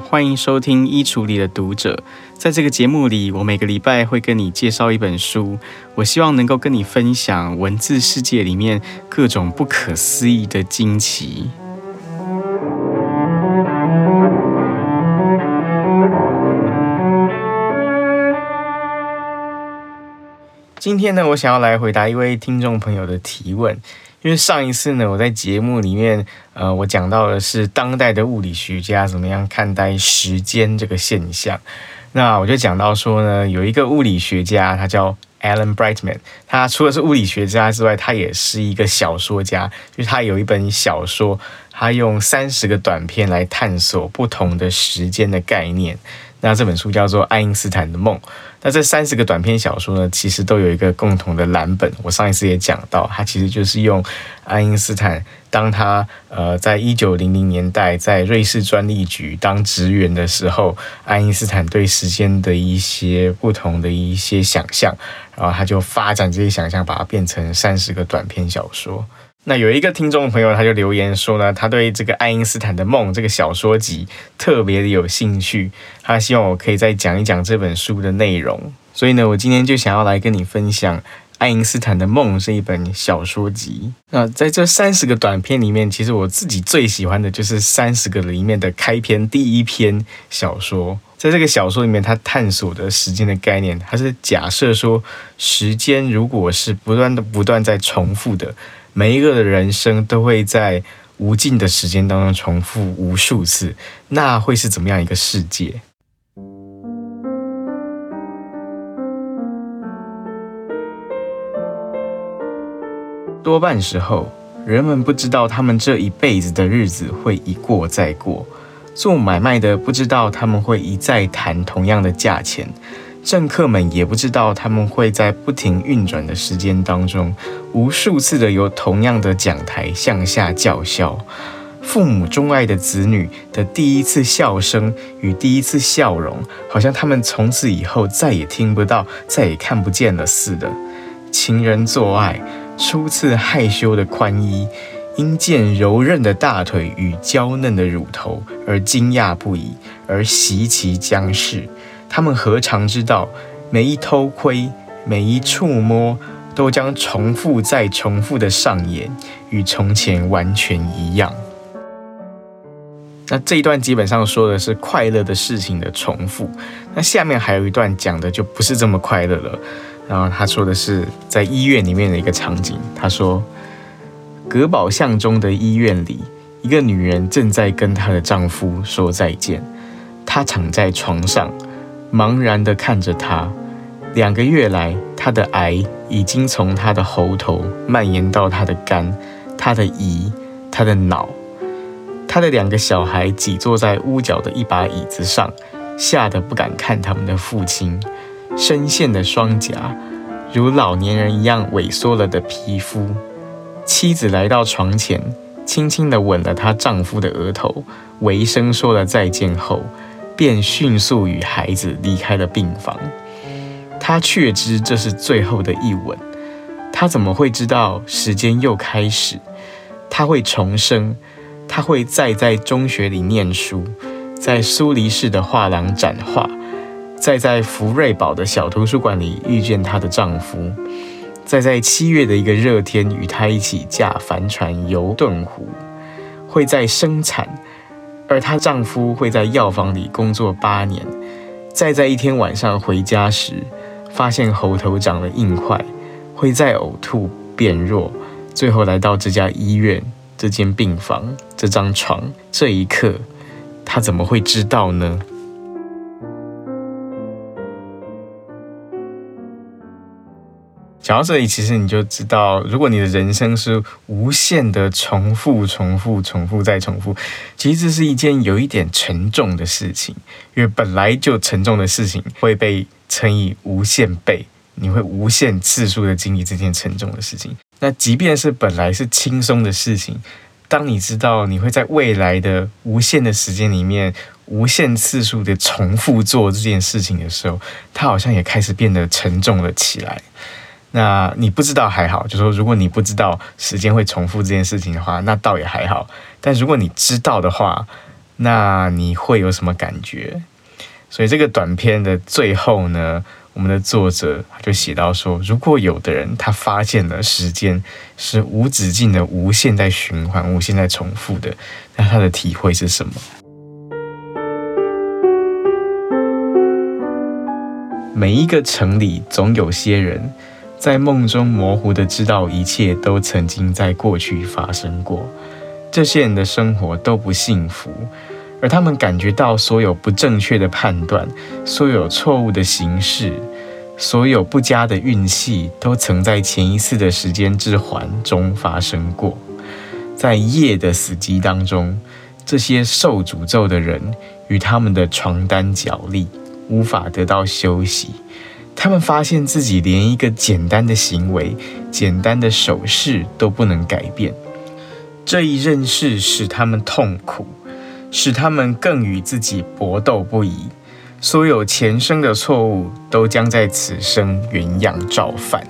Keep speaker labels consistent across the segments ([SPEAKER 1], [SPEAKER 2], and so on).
[SPEAKER 1] 欢迎收听衣橱里的读者。在这个节目里，我每个礼拜会跟你介绍一本书，我希望能够跟你分享文字世界里面各种不可思议的惊奇。今天呢，我想要来回答一位听众朋友的提问。因为上一次呢，我在节目里面，我讲到的是当代的物理学家怎么样看待时间这个现象。那我就讲到说呢，有一个物理学家，他叫 Alan Brightman， 他除了是物理学家之外，他也是一个小说家。就是他有一本小说，他用30个短篇来探索不同的时间的概念。那这本书叫做《爱因斯坦的梦》。那这30个短篇小说呢，其实都有一个共同的蓝本。我上一次也讲到，它其实就是用爱因斯坦当他在1900年代在瑞士专利局当职员的时候，爱因斯坦对时间的一些不同的一些想象，然后他就发展这些想象，把它变成30个短篇小说。那有一个听众朋友他就留言说呢，他对这个爱因斯坦的梦这个小说集特别的有兴趣，他希望我可以再讲一讲这本书的内容。所以呢，我今天就想要来跟你分享爱因斯坦的梦这一本小说集。那在这30个短篇里面，其实我自己最喜欢的就是30个里面的开篇第一篇小说。在这个小说里面，他探索的时间的概念，他是假设说，时间如果是不断在重复的，每一个的人生都会在无尽的时间当中重复无数次，那会是怎么样一个世界？多半时候，人们不知道他们这一辈子的日子会一过再过，做买卖的不知道他们会一再谈同样的价钱，政客们也不知道他们会在不停运转的时间当中，无数次的由同样的讲台向下叫嚣。父母钟爱的子女的第一次笑声与第一次笑容，好像他们从此以后再也听不到，再也看不见了似的。情人做爱，初次害羞的宽衣，因见柔韧的大腿与娇嫩的乳头而惊讶不已，而习其将逝。他们何尝知道，每一偷窥，每一触摸，都将重复再重复的上演，与从前完全一样。那这一段基本上说的是快乐的事情的重复。那下面还有一段讲的就不是这么快乐了。然后他说的是在医院里面的一个场景。他说，葛宝巷中的医院里，一个女人正在跟她的丈夫说再见。她躺在床上，茫然地看着他。2个月来，他的癌已经从他的喉头蔓延到他的肝、他的胰、他的脑。他的2个小孩挤坐在屋角的一把椅子上，吓得不敢看他们的父亲。深陷的双颊，如老年人一样萎缩了的皮肤。妻子来到床前，轻轻地吻了她丈夫的额头，微声说了再见后，便迅速与孩子离开了病房。他确知这是最后的一吻，他怎么会知道时间又开始？他会重生，他会再在中学里念书，在苏黎世的画廊展画，再在福瑞堡的小图书馆里遇见她的丈夫，再在7月的一个热天与她一起驾帆船游顿湖，会在生产，而她丈夫会在药房里工作8年，再在一天晚上回家时发现喉头长了硬块，会再呕吐变弱，最后来到这家医院、这间病房、这张床。这一刻，她怎么会知道呢？讲到这里，其实你就知道，如果你的人生是无限的重复再重复，其实这是一件有一点沉重的事情。因为本来就沉重的事情会被乘以无限倍，你会无限次数的经历这件沉重的事情。那即便是本来是轻松的事情，当你知道你会在未来的无限的时间里面无限次数的重复做这件事情的时候，它好像也开始变得沉重了起来。那你不知道还好，就说如果你不知道时间会重复这件事情的话，那倒也还好。但如果你知道的话， 那你会有什么感觉？所以这个短片的最后呢，我们的作者他就写到说，如果有的人他发现了时间是无止境的、无限在循环、无限在重复的，那他的体会是什么？每一个城里总有些人在梦中模糊的知道一切都曾经在过去发生过，这些人的生活都不幸福，而他们感觉到所有不正确的判断，所有错误的形式，所有不佳的运气都曾在前一次的时间之环中发生过。在夜的死寂当中，这些受诅咒的人与他们的床单角力，无法得到休息。他们发现自己连一个简单的行为、简单的手势都不能改变。这一认识使他们痛苦，使他们更与自己搏斗不已。所有前生的错误都将在此生原样照犯。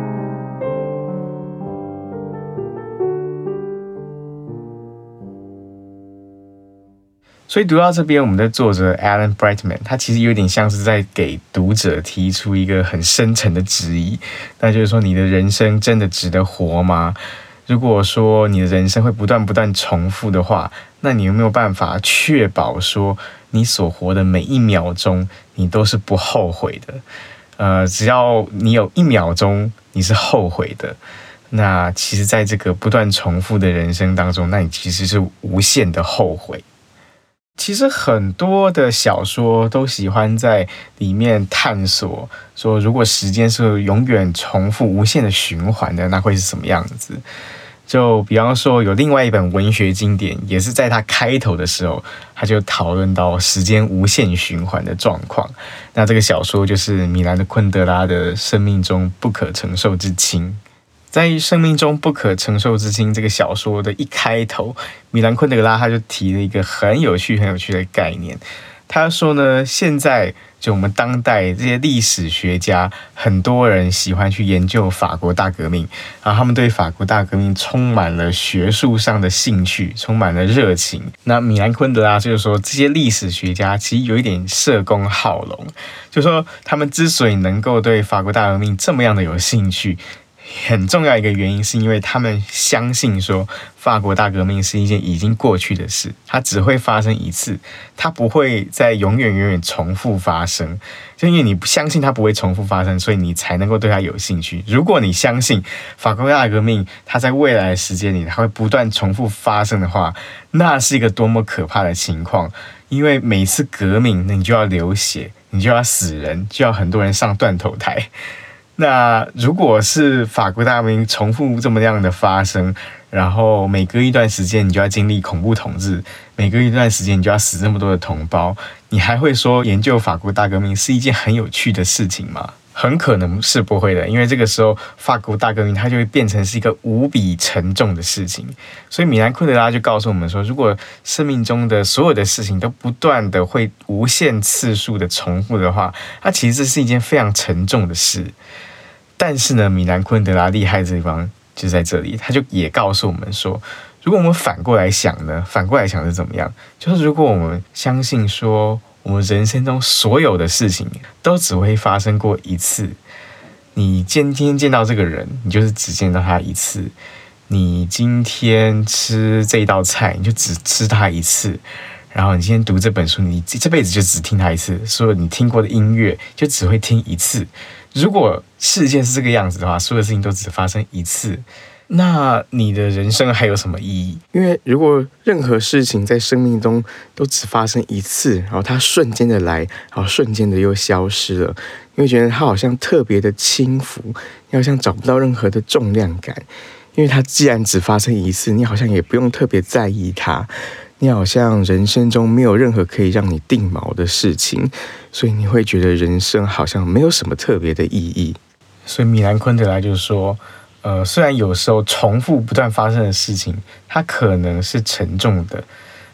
[SPEAKER 1] 所以读到这边，我们的作者 Alan Brightman 他其实有点像是在给读者提出一个很深沉的质疑，那就是说，你的人生真的值得活吗？如果说你的人生会不断重复的话，那你有没有办法确保说你所活的每一秒钟你都是不后悔的？只要你有1秒钟你是后悔的，那其实在这个不断重复的人生当中，那你其实是无限的后悔。其实很多的小说都喜欢在里面探索说，如果时间是永远重复无限的循环的，那会是什么样子。就比方说有另外一本文学经典，也是在它开头的时候，他就讨论到时间无限循环的状况。那这个小说就是米兰的昆德拉的《生命中不可承受之轻》。在《生命中不可承受之轻》这个小说的一开头，米兰昆德拉他就提了一个很有趣的概念。他说呢，现在就我们当代这些历史学家，很多人喜欢去研究法国大革命，然后他们对法国大革命充满了学术上的兴趣，充满了热情。那米兰昆德拉就是说，这些历史学家其实有一点社工好龙，就是说他们之所以能够对法国大革命这么样的有兴趣，很重要一个原因是因为他们相信说法国大革命是一件已经过去的事，它只会发生一次，它不会再永远重复发生。就因为你不相信它不会重复发生，所以你才能够对它有兴趣。如果你相信法国大革命它在未来的时间里它会不断重复发生的话，那是一个多么可怕的情况。因为每次革命你就要流血，你就要死人，就要很多人上断头台。那如果是法国大革命重复这么样的发生，然后每隔一段时间你就要经历恐怖统治，每隔一段时间你就要死这么多的同胞，你还会说研究法国大革命是一件很有趣的事情吗？很可能是不会的，因为这个时候法国大革命它就会变成是一个无比沉重的事情。所以米兰昆德拉就告诉我们说，如果生命中的所有的事情都不断的会无限次数的重复的话，它其实是一件非常沉重的事。但是呢，米兰昆德拉厉害的地方就在这里，他就也告诉我们说，如果我们反过来想呢，反过来想是怎么样？就是如果我们相信说，我们人生中所有的事情都只会发生过一次，你今天见到这个人，你就是只见到他一次；你今天吃这一道菜，你就只吃他一次。然后你今天读这本书，你这辈子就只听他一次，所有你听过的音乐就只会听一次。如果世界是这个样子的话，所有的事情都只发生一次，那你的人生还有什么意义？因为如果任何事情在生命中都只发生一次，然后它瞬间的来，然后瞬间的又消失了，你会觉得它好像特别的轻浮，你好像找不到任何的重量感。因为它既然只发生一次，你好像也不用特别在意它，你好像人生中没有任何可以让你定锚的事情，所以你会觉得人生好像没有什么特别的意义。所以米兰昆德拉就是说，虽然有时候重复不断发生的事情，它可能是沉重的，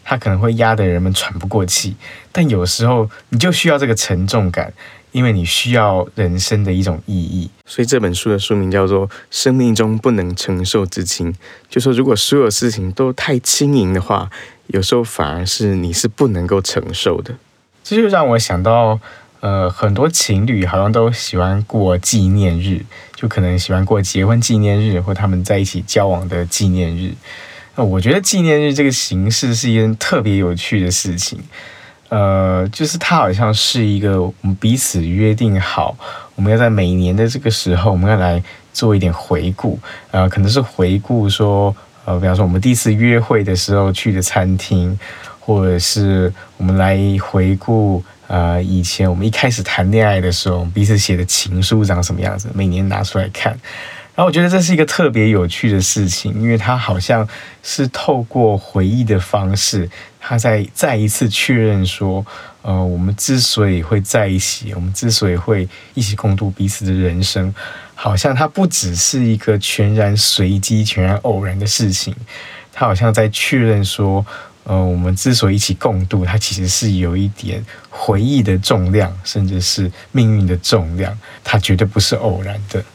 [SPEAKER 1] 它可能会压得人们喘不过气，但有时候你就需要这个沉重感，因为你需要人生的一种意义。所以这本书的书名叫做《生命中不能承受之轻》，就说如果所有事情都太轻盈的话，有时候反而是你是不能够承受的。这就让我想到很多情侣好像都喜欢过纪念日，就可能喜欢过结婚纪念日或他们在一起交往的纪念日。我觉得纪念日这个形式是一件特别有趣的事情。就是它好像是一个我们彼此约定好，我们要在每年的这个时候，我们要来做一点回顾。可能是回顾说，比方说我们第一次约会的时候去的餐厅，或者是我们来回顾以前我们一开始谈恋爱的时候，我们彼此写的情书长什么样子，每年拿出来看。然后我觉得这是一个特别有趣的事情，因为它好像是透过回忆的方式，它再一次确认说，我们之所以会在一起，我们之所以会一起共度彼此的人生，好像它不只是一个全然随机、全然偶然的事情，它好像在确认说，我们之所以一起共度，它其实是有一点回忆的重量，甚至是命运的重量，它绝对不是偶然的。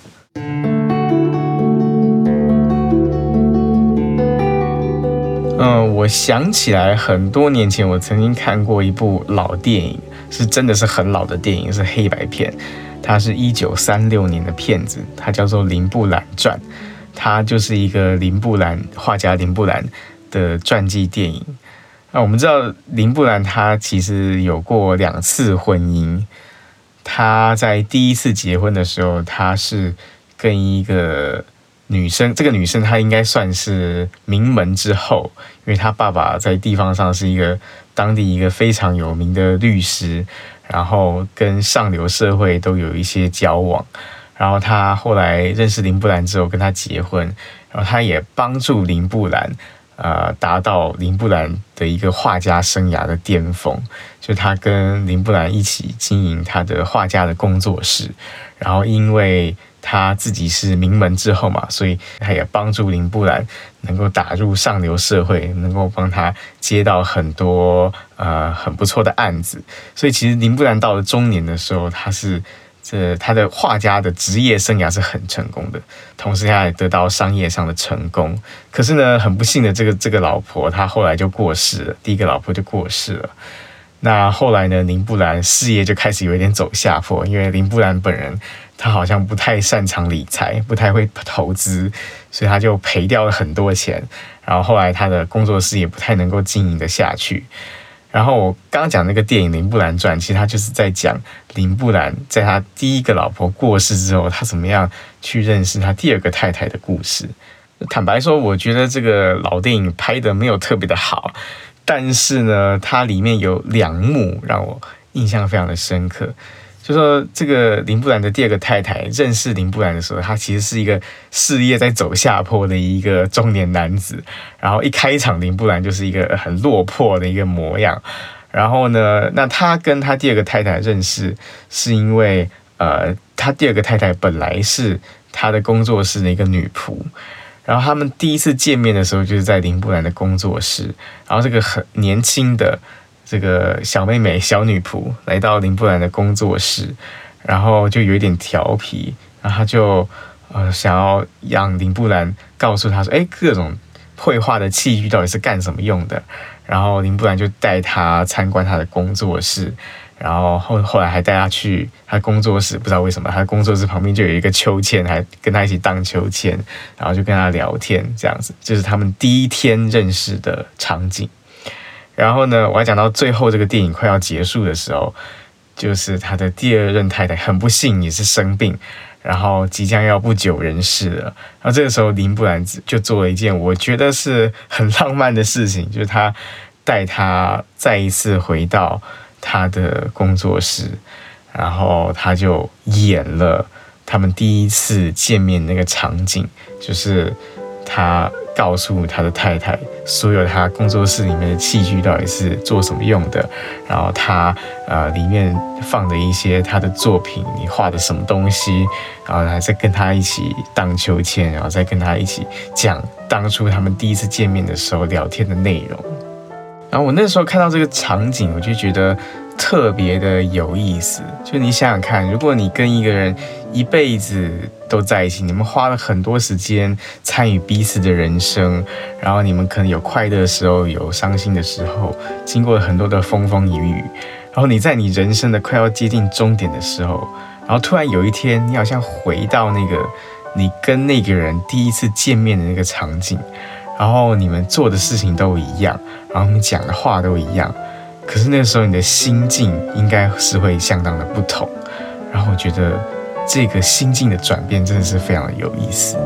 [SPEAKER 1] 我想起来很多年前我曾经看过一部老电影，是真的是很老的电影，是黑白片，它是1936年的片子，它叫做《林布兰传》，它就是一个画家林布兰的传记电影。我们知道林布兰他其实有过2次婚姻，他在第一次结婚的时候，他是跟一个女生，这个女生她应该算是名门之后，因为她爸爸在地方上是当地一个非常有名的律师，然后跟上流社会都有一些交往。然后她后来认识林布兰之后跟他结婚，然后她也帮助林布兰达到林布兰的一个画家生涯的巅峰，就他跟林布兰一起经营他的画家的工作室，然后因为他自己是名门之后嘛，所以他也帮助林布兰能够打入上流社会，能够帮他接到很多很不错的案子。所以其实林布兰到了中年的时候，他的画家的职业生涯是很成功的，同时他也得到商业上的成功。可是呢，很不幸的这个老婆，她后来就过世了，第一个老婆就过世了。那后来呢，林布兰事业就开始有一点走下坡，因为林布兰本人他好像不太擅长理财，不太会投资，所以他就赔掉了很多钱。然后后来他的工作室也不太能够经营得下去。然后我刚刚讲那个电影《林布兰传》，其实他就是在讲林布兰在他第一个老婆过世之后，他怎么样去认识他第2个太太的故事。坦白说，我觉得这个老电影拍得没有特别的好，但是呢，它里面有2幕让我印象非常的深刻。就说这个林布兰的第2个太太认识林布兰的时候，他其实是一个事业在走下坡的一个中年男子，然后一开场林布兰就是一个很落魄的一个模样。然后呢，那他跟他第2个太太认识是因为他第2个太太本来是他的工作室的一个女仆，然后他们第一次见面的时候就是在林布兰的工作室，然后这个很年轻的这个小妹妹小女仆来到林布兰的工作室，然后就有一点调皮，然后他就想要让林布兰告诉他说，各种绘画的器具到底是干什么用的。然后林布兰就带他参观他的工作室，然后后来还带他去他工作室，不知道为什么他的工作室旁边就有一个秋千，还跟他一起荡秋千，然后就跟他聊天，这样子就是他们第一天认识的场景。然后呢，我还讲到最后这个电影快要结束的时候，就是他的第2任太太很不幸也是生病，然后即将要不久人世了。然后这个时候林布兰就做了一件我觉得是很浪漫的事情，就是他带他再一次回到他的工作室，然后他就演了他们第一次见面那个场景，就是他告诉他的太太所有他工作室里面的器具到底是做什么用的，然后他里面放的一些他的作品，你画的什么东西，然后还在跟他一起荡秋千，然后再跟他一起讲当初他们第一次见面的时候聊天的内容。 然后我那时候看到这个场景，我就觉得特别的有意思。就你想想看，如果你跟一个人一辈子都在一起，你们花了很多时间参与彼此的人生，然后你们可能有快乐的时候，有伤心的时候，经过了很多的风风雨雨，然后你在你人生的快要接近终点的时候，然后突然有一天，你好像回到那个你跟那个人第一次见面的那个场景，然后你们做的事情都一样，然后你们讲的话都一样，可是那个时候你的心境应该是会相当的不同。然后我觉得这个心境的转变真的是非常的有意思。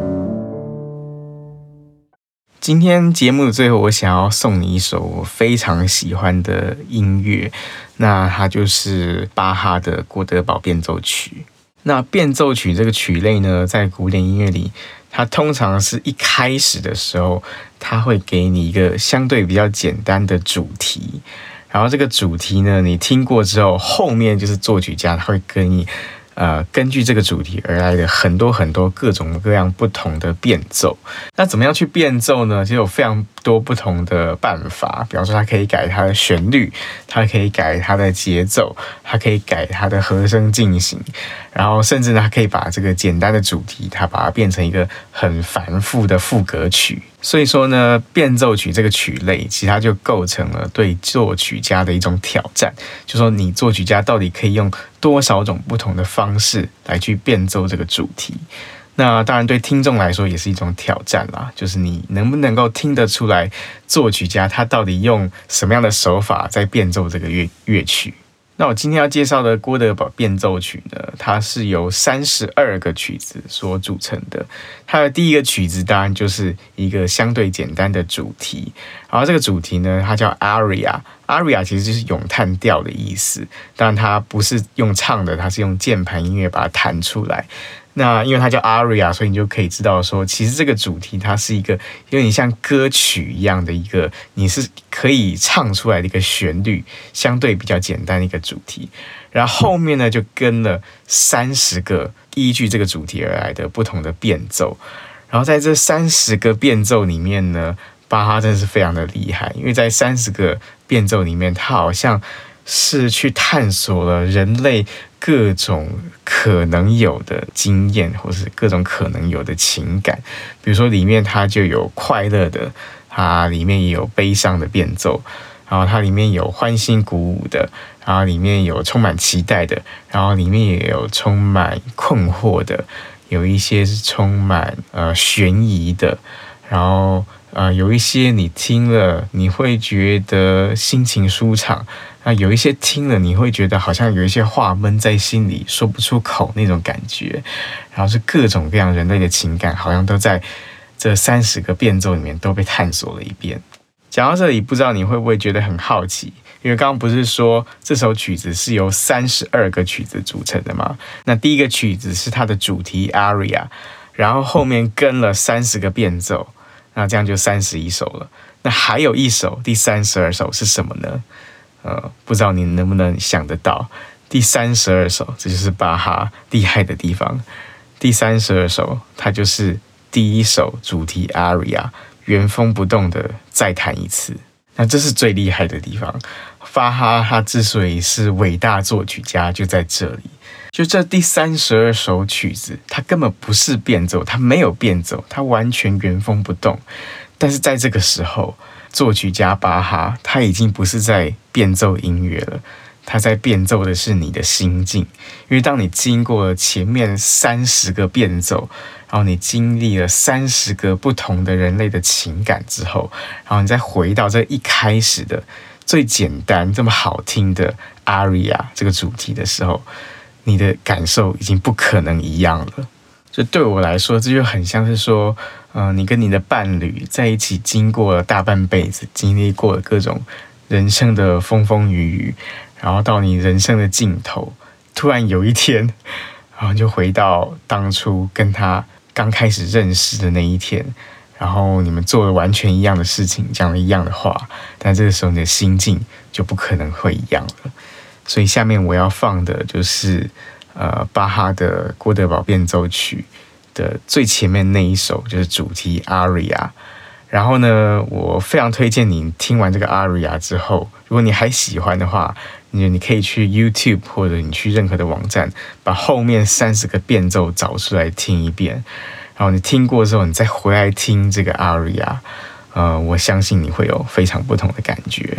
[SPEAKER 1] 今天节目的最后，我想要送你一首我非常喜欢的音乐，那它就是巴哈的《郭德堡变奏曲》。那变奏曲这个曲类呢，在古典音乐里，它通常是一开始的时候，它会给你一个相对比较简单的主题，然后这个主题呢，你听过之后，后面就是作曲家他会跟你根据这个主题而来的很多很多各种各样不同的变奏。那怎么样去变奏呢？其实有非常多不同的办法。比方说，它可以改它的旋律，它可以改它的节奏，它可以改它的和声进行，然后甚至呢，它可以把这个简单的主题，它把它变成一个很繁复的副歌曲。所以说呢，变奏曲这个曲类，其实它就构成了对作曲家的一种挑战，就说你作曲家到底可以用多少种不同的方式来去变奏这个主题。那当然对听众来说也是一种挑战啦，就是你能不能够听得出来作曲家他到底用什么样的手法在变奏这个乐曲。那我今天要介绍的郭德堡变奏曲呢，它是由32个曲子所组成的。它的第一个曲子当然就是一个相对简单的主题，然后这个主题呢，它叫 aria。aria 其实就是咏叹调的意思，当然它不是用唱的，它是用键盘音乐把它弹出来。那因为它叫 aria， 所以你就可以知道说，其实这个主题它是一个有点像歌曲一样的一个，你是可以唱出来的一个旋律，相对比较简单的一个主题。然后后面呢，就跟了30个依据这个主题而来的不同的变奏。然后在这30个变奏里面呢，巴哈真的是非常的厉害，因为在30个变奏里面，他好像是去探索了人类各种可能有的经验，或是各种可能有的情感。比如说里面它就有快乐的，它里面也有悲伤的变奏，然后它里面有欢欣鼓舞的，然后里面有充满期待的，然后里面也有充满困惑的，有一些是充满悬疑的，然后有一些你听了你会觉得心情舒畅，那有一些听了你会觉得好像有一些话闷在心里说不出口那种感觉，然后是各种各样人类的情感好像都在这30个变奏里面都被探索了一遍。讲到这里，不知道你会不会觉得很好奇，因为刚刚不是说这首曲子是由32个曲子组成的吗？那第一个曲子是它的主题 aria， 然后后面跟了30个变奏，那这样就31首了。那还有一首第32首是什么呢？不知道你能不能想得到，第32首，这就是巴哈厉害的地方。第32首，它就是第一首主题 aria， 原封不动的再弹一次。那这是最厉害的地方。巴哈他之所以是伟大作曲家，就在这里。就这第32首曲子，它根本不是变奏，它没有变奏，它完全原封不动。但是在这个时候，作曲家巴哈他已经不是在变奏音乐了，他在变奏的是你的心境。因为当你经过了前面30个变奏，然后你经历了30个不同的人类的情感之后，然后你再回到这一开始的最简单这么好听的 aria 这个主题的时候，你的感受已经不可能一样了。就对我来说，这就很像是说你跟你的伴侣在一起经过了大半辈子，经历过了各种人生的风风雨雨，然后到你人生的尽头，突然有一天，然后就回到当初跟他刚开始认识的那一天，然后你们做了完全一样的事情，讲了一样的话，但这个时候你的心境就不可能会一样了。所以下面我要放的就是巴哈的郭德堡变奏曲的最前面那一首，就是主题 aria， 然后呢，我非常推荐你听完这个 aria 之后，如果你还喜欢的话，你可以去 YouTube 或者你去任何的网站，把后面30个变奏找出来听一遍。然后你听过之后，你再回来听这个 aria，我相信你会有非常不同的感觉。